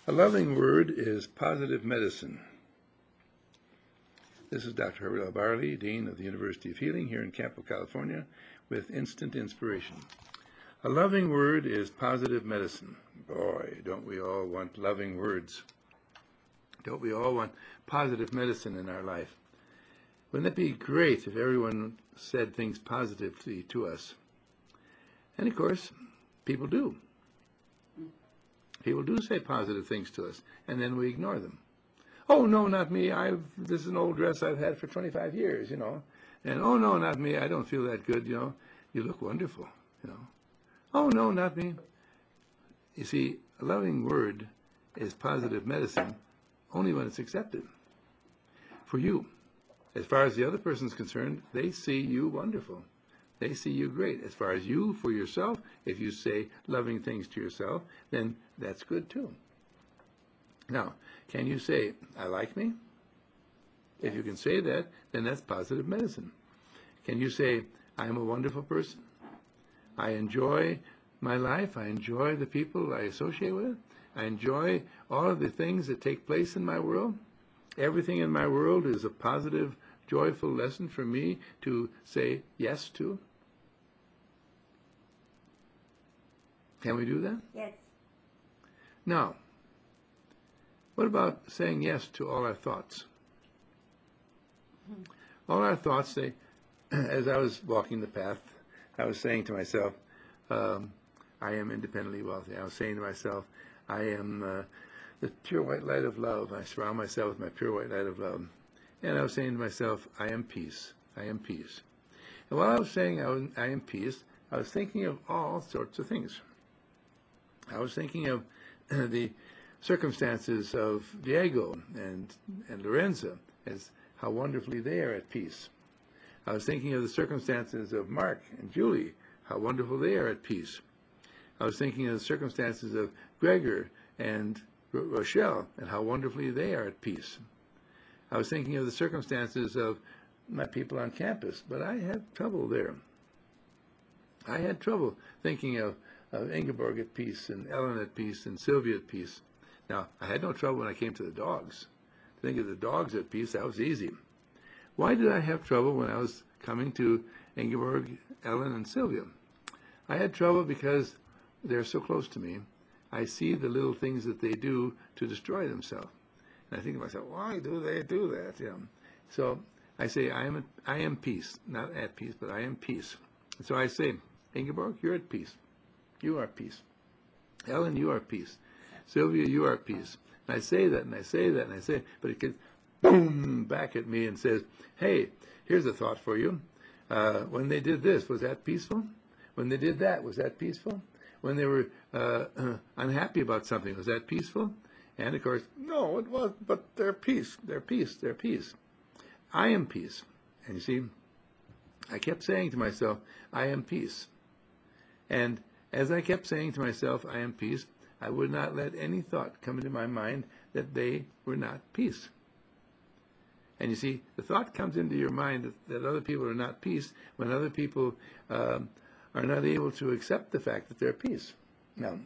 A loving word is positive medicine. This is Dr. Herbert L. Barley, Dean of the University of Healing here in Campo, California, with instant inspiration. A loving word is positive medicine. Boy, don't we all want loving words. Don't we all want positive medicine in our life? Wouldn't it be great if everyone said things positively to us? And of course, people do. People do say positive things to us, and then we ignore them. Oh, no, not me. This is an old dress I've had for 25 years, And, oh, no, not me. I don't feel that good, You look wonderful, Oh, no, not me. You see, a loving word is positive medicine only when it's accepted. For you, as far as the other person's concerned, they see you wonderful. They see you great. As far as you, for yourself, if you say loving things to yourself, then that's good too. Now, can you say, I like me? If you can say that, then that's positive medicine. Can you say, I am a wonderful person? I enjoy my life. I enjoy the people I associate with. I enjoy all of the things that take place in my world. Everything in my world is a positive, joyful lesson for me to say yes to. Can we do that? Yes. Now, what about saying yes to all our thoughts? All our thoughts, as I was walking the path, I was saying to myself, I am independently wealthy. I was saying to myself, I am the pure white light of love. I surround myself with my pure white light of love. And I was saying to myself, I am peace. I am peace. And while I was saying I am peace, I was thinking of all sorts of things. I was thinking of the circumstances of Diego and Lorenza, as how wonderfully they are at peace. I was thinking of the circumstances of Mark and Julie, how wonderful they are at peace. I was thinking of the circumstances of Gregor and Rochelle, and how wonderfully they are at peace. I was thinking of the circumstances of my people on campus, but I had trouble there. I had trouble thinking of Ingeborg at peace, and Ellen at peace, and Sylvia at peace. Now, I had no trouble when I came to the dogs. To think of the dogs at peace, that was easy. Why did I have trouble when I was coming to Ingeborg, Ellen, and Sylvia? I had trouble because they're so close to me. I see the little things that they do to destroy themselves. And I think to myself, why do they do that? So I say, I am peace. Not at peace, but I am peace. And so I say, Ingeborg, you're at peace. You are peace. Ellen, you are peace. Sylvia, you are peace. And I say that, and I say that, and I say it, but it gets boom back at me and says, hey, here's a thought for you. When they did this, was that peaceful? When they did that, was that peaceful? When they were unhappy about something, was that peaceful? And of course, no, it wasn't, but they're peace, they're peace, they're peace. I am peace. And you see, I kept saying to myself, I am peace. And as I kept saying to myself, I am peace, I would not let any thought come into my mind that they were not peace. And you see, the thought comes into your mind that other people are not peace when other people are not able to accept the fact that they're peace. Now,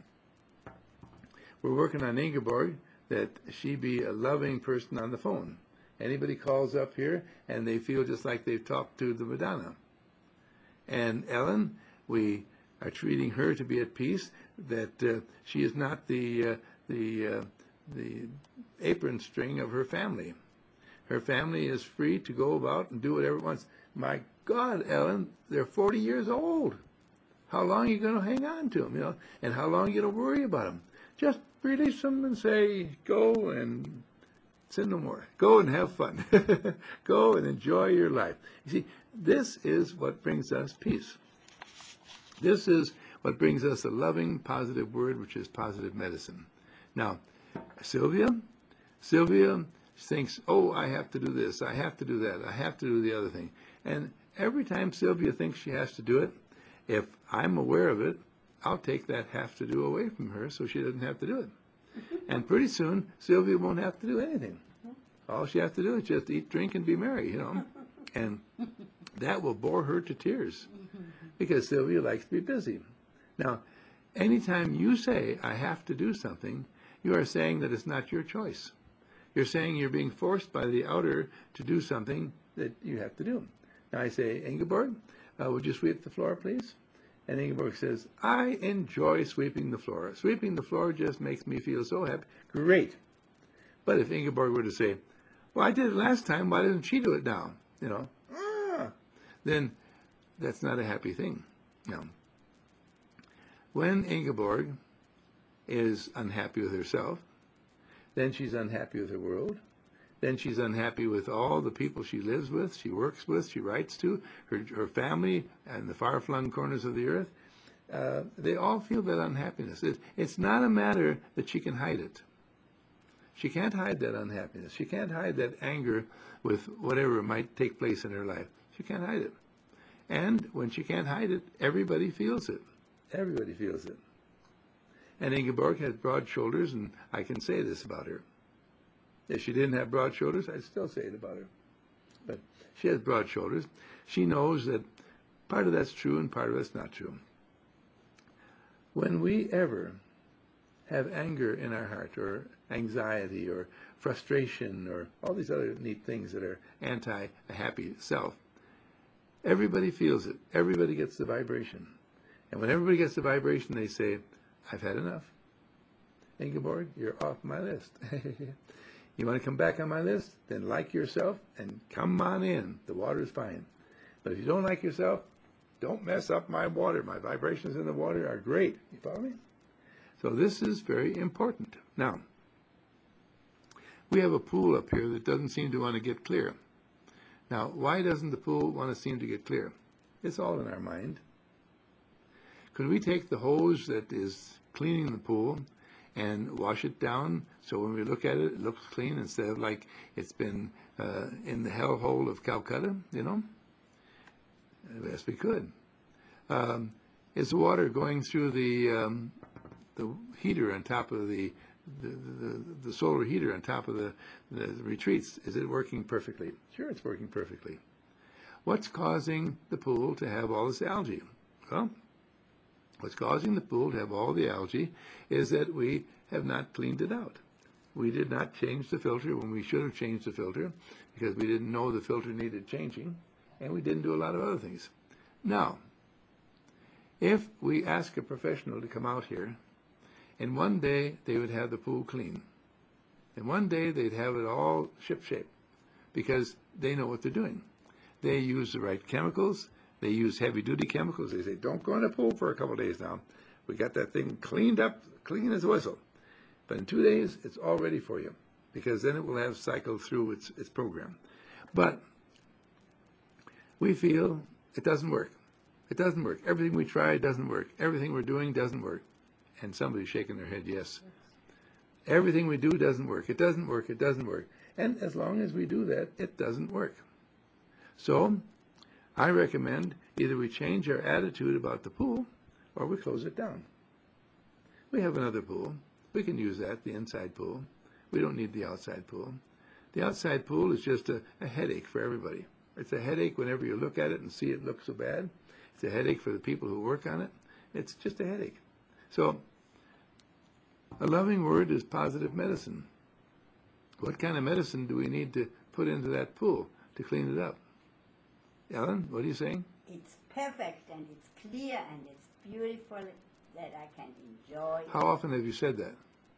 we're working on Ingeborg, that she be a loving person on the phone. Anybody calls up here and they feel just like they've talked to the Madonna. And Ellen, we are treating her to be at peace, that she is not the apron string of her family. Her family is free to go about and do whatever it wants. My God, Ellen, they're 40 years old. How long are you going to hang on to them, And how long are you going to worry about them? Just release them and say, go and sin no more. Go and have fun. Go and enjoy your life. You see, this is what brings us peace. This is what brings us a loving, positive word, which is positive medicine. Now, Sylvia thinks, oh, I have to do this, I have to do that, I have to do the other thing. And every time Sylvia thinks she has to do it, if I'm aware of it, I'll take that have to do away from her so she doesn't have to do it. And pretty soon, Sylvia won't have to do anything. All she has to do is just eat, drink, and be merry, And that will bore her to tears because Sylvia likes to be busy. Now, anytime you say, I have to do something, You are saying that it's not your choice. You're saying you're being forced by the outer to do something that you have to do. Now I say, Ingeborg, would you sweep the floor, please? And Ingeborg says, I enjoy sweeping the floor. Sweeping the floor just makes me feel so happy. Great. But if Ingeborg were to say, well, I did it last time, why didn't she do it now? Then that's not a happy thing. No. When Ingeborg is unhappy with herself, then she's unhappy with her world. Then she's unhappy with all the people she lives with, she works with, she writes to, her family and the far-flung corners of the earth. They all feel that unhappiness. It's not a matter that she can hide it. She can't hide that unhappiness. She can't hide that anger with whatever might take place in her life. She can't hide it. And when she can't hide it, everybody feels it. Everybody feels it. And Ingeborg has broad shoulders, and I can say this about her. If she didn't have broad shoulders, I'd still say it about her. But she has broad shoulders. She knows that part of that's true and part of it's not true. When we ever have anger in our heart, or anxiety, or frustration, or all these other neat things that are anti a happy self, everybody feels it. Everybody gets the vibration. And when everybody gets the vibration, they say, I've had enough. Ingeborg, you're off my list. You want to come back on my list? Then like yourself and come on in. The water's fine. But if you don't like yourself, don't mess up my water. My vibrations in the water are great. You follow me? So this is very important. Now, we have a pool up here that doesn't seem to want to get clear. Now, why doesn't the pool want to seem to get clear? It's all in our mind. Could we take the hose that is cleaning the pool and wash it down so when we look at it, it looks clean instead of like it's been in the hellhole of Calcutta, Yes, we could. Is the water going through the heater on top of the solar heater on top of the retreats? Is it working perfectly? Sure, it's working perfectly. What's causing the pool to have all this algae? Well, what's causing the pool to have all the algae is that we have not cleaned it out. We did not change the filter when we should have changed the filter because we didn't know the filter needed changing, and we didn't do a lot of other things. Now, if we ask a professional to come out here, and one day they would have the pool clean, and one day they'd have it all shipshape because they know what they're doing. They use the right chemicals. They use heavy-duty chemicals. They say, don't go in the pool for a couple of days now. We got that thing cleaned up, clean as a whistle. But in 2 days, it's all ready for you because then it will have cycled through its program. But we feel it doesn't work. It doesn't work. Everything we try doesn't work. Everything we're doing doesn't work. And somebody's shaking their head, yes. Everything we do doesn't work. It doesn't work. It doesn't work. And as long as we do that, it doesn't work. So I recommend either we change our attitude about the pool or we close it down. We have another pool. We can use that, the inside pool. We don't need the outside pool. The outside pool is just a headache for everybody. It's a headache whenever you look at it and see it look so bad. It's a headache for the people who work on it. It's just a headache. So a loving word is positive medicine. What kind of medicine do we need to put into that pool to clean it up? Ellen, what are you saying? It's perfect and it's clear and it's beautiful that I can enjoy. How often have you said that?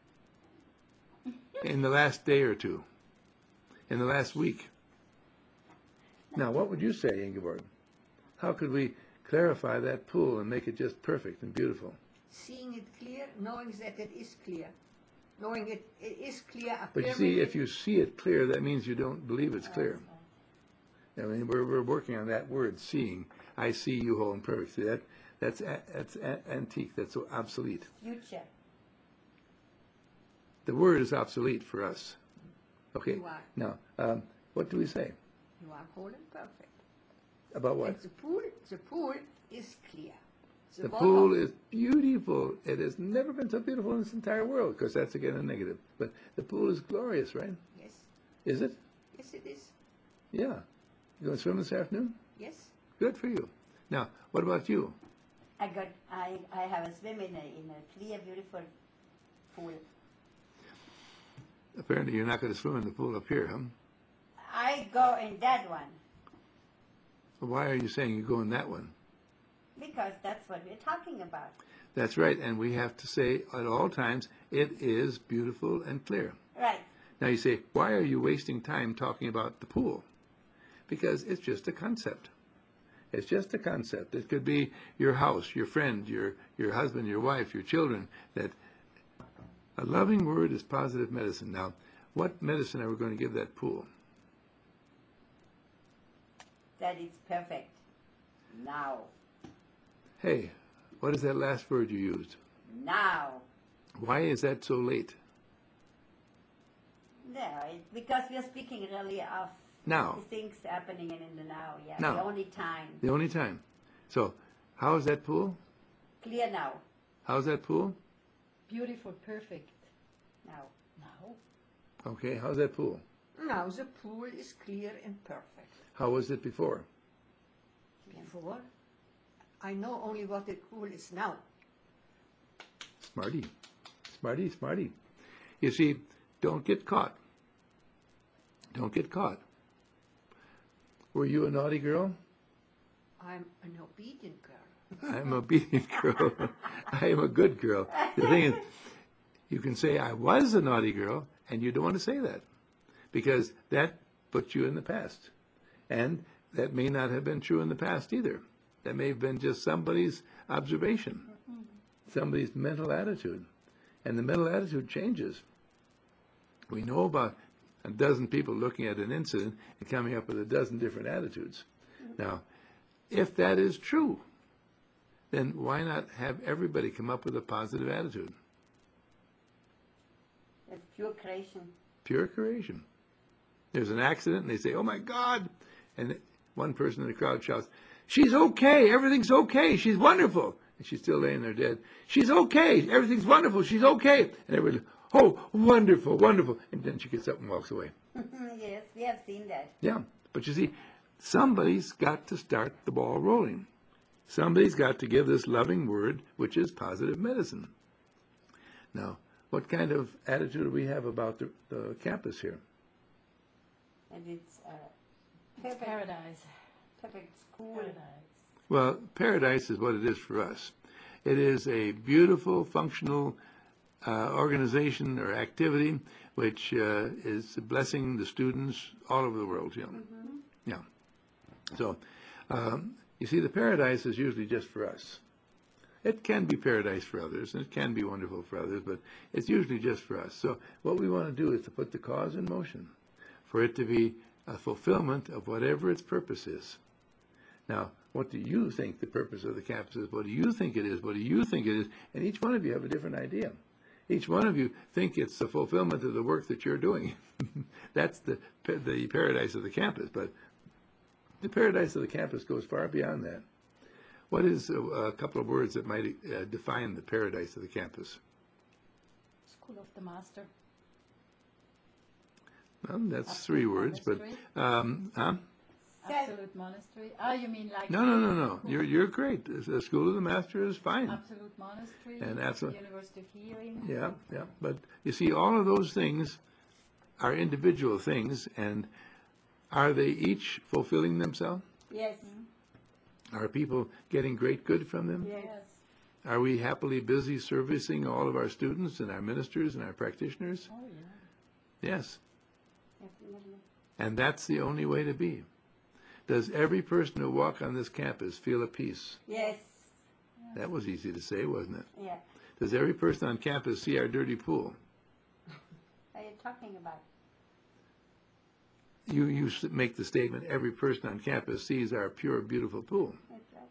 In the last day or two? In the last week? Now, what would you say, Ingeborg? How could we clarify that pool and make it just perfect and beautiful? Seeing it clear, knowing that it is clear. Knowing it is clear. But you see, if you see it clear, that means you don't believe it's clear. I mean, we're working on that word, seeing. I see you whole and perfect. See, that's antique. That's so obsolete. Future. The word is obsolete for us. Okay. You are. Now, what do we say? You are whole and perfect. About what? And the pool is clear. The pool is beautiful. It has never been so beautiful in this entire world, because that's again a negative. But the pool is glorious, right? Yes. Is it? Yes, it is. Yeah. You going to swim this afternoon? Yes. Good for you. Now, what about you? I have a swim in a clear, beautiful pool. apparently you're not going to swim in the pool up here, huh? I go in that one Why are you saying you go in that one? because that's what we're talking about. That's right, and we have to say at all times, it is beautiful and clear. Right. Now you say, why are you wasting time talking about the pool? Because it's just a concept. It's just a concept. It could be your house, your friend, your husband, your wife, your children. That a loving word is positive medicine. Now, what medicine are we going to give that pool? That is perfect. Now. Hey, what is that last word you used? Now. Why is that so late? No, because we are speaking really of Now. the things happening in the now. Yeah, Now. the only time. The only time. So, how is that pool? Clear now. How's that pool? Beautiful, perfect. Now. Now. Okay, how's that pool? Now the pool is clear and perfect. How was it before? Before, I know only what the pool is now. Smarty. Smarty, smarty. You see, don't get caught. Don't get caught. Were you a naughty girl? I'm an obedient girl. I'm an obedient girl. I am a good girl. The thing is, you can say I was a naughty girl, and you don't want to say that, because that puts you in the past. And that may not have been true in the past either. That may have been just somebody's observation, somebody's mental attitude. And the mental attitude changes. We know about a dozen people looking at an incident and coming up with a dozen different attitudes. Now, if that is true, then why not have everybody come up with a positive attitude? That's pure creation. Pure creation. There's an accident and they say, oh my God. And one person in the crowd shouts, she's okay, everything's okay, she's wonderful. And she's still laying there dead. She's okay, everything's wonderful, she's okay. And everybody, oh, wonderful, wonderful. And then she gets up and walks away. Yes, we have seen that. Yeah, but you see, somebody's got to start the ball rolling. Somebody's got to give this loving word, which is positive medicine. Now, what kind of attitude do we have about the campus here? And it's It's perfect, paradise. perfect school. Paradise. Well, paradise is what it is for us. It is a beautiful, functional organization or activity which is blessing the students all over the world. You know? Yeah. So, you see, the paradise is usually just for us. It can be paradise for others, and it can be wonderful for others, but it's usually just for us. So what we want to do is to put the cause in motion for it to be a fulfillment of whatever its purpose is. Now, what do you think the purpose of the campus is? What do you think it is? What do you think it is? And each one of you have a different idea. Each one of you think it's the fulfillment of the work that you're doing. That's the paradise of the campus, but the paradise of the campus goes far beyond that. What is a couple of words that might define the paradise of the campus? School of the Master. Well, that's Absolute three words, but monastery. Absolute monastery. Ah, you mean like No. You're great. The School of the Master is fine. Absolute monastery And absolute- University of Healing. Yeah. But you see, all of those things are individual things, and are they each fulfilling themselves? Yes. Are people getting great good from them? Yes. Yes. Are we happily busy servicing all of our students and our ministers and our practitioners? Oh yeah. Yes. Definitely. And that's the only way to be. Does every person who walks on this campus feel at peace? Yes. That was easy to say, wasn't it? Yeah. Does every person on campus see our dirty pool? What are you talking about? You make the statement, every person on campus sees our pure, beautiful pool. That's right.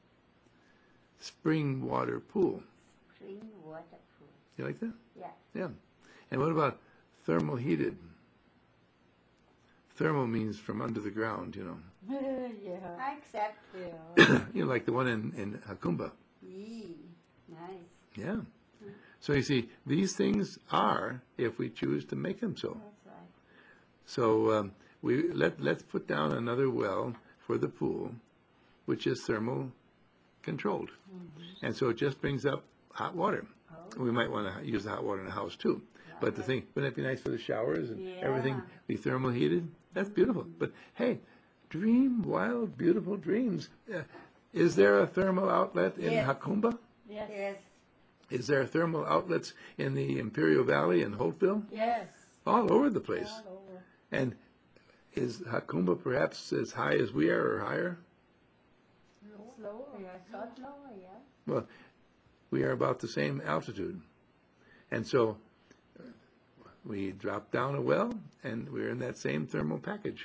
Spring water pool. Clean water pool. You like that? Yeah. Yeah. And what about thermal heated? Thermal means from under the ground, you know. Yeah. I accept. Yeah. You know, like the one in Hakumba. Yee. Nice. Yeah. So you see, these things are, if we choose to make them so. That's right. So let's put down another well for the pool, which is thermal controlled. And so it just brings up hot water. We might want to use the hot water in the house too. But the thing, wouldn't it be nice for the showers and everything Yeah. be thermal heated? That's beautiful. But hey, dream wild, beautiful dreams. Is there a thermal outlet in Yes. Hakumba? Yes. Yes. Is there thermal outlets in the Imperial Valley and Holtville? Yes. All over the place. All over. And is Hakumba perhaps as high as we are or higher? Slower. Thought lower, yeah. Well, we are about the same altitude. And so we drop down a well and we're in that same thermal package.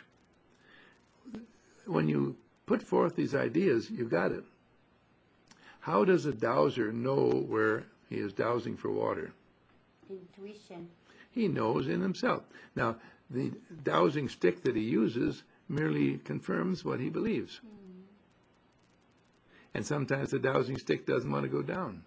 When you put forth these ideas, you got it. How does a dowser know where he is dowsing for water? Intuition. He knows in himself. Now, the dowsing stick that he uses merely confirms what he believes. And sometimes the dowsing stick doesn't want to go down.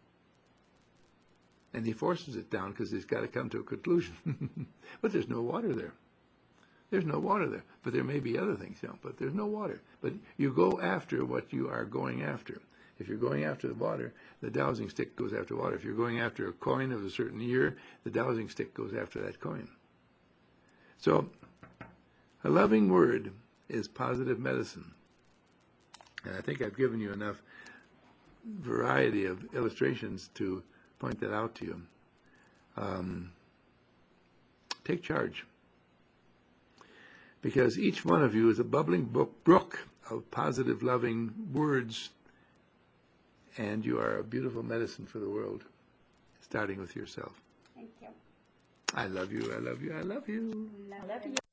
And he forces it down because he's got to come to a conclusion. But there's no water there. There's no water there. But there may be other things, but there's no water. But you go after what you are going after. If you're going after the water, the dowsing stick goes after water. If you're going after a coin of a certain year, the dowsing stick goes after that coin. So, a loving word is positive medicine. And I think I've given you enough variety of illustrations to point that out to you. Take charge. Because each one of you is a bubbling brook of positive, loving words, and you are a beautiful medicine for the world, starting with yourself. Thank you. I love you, I love you, I love you. I love you.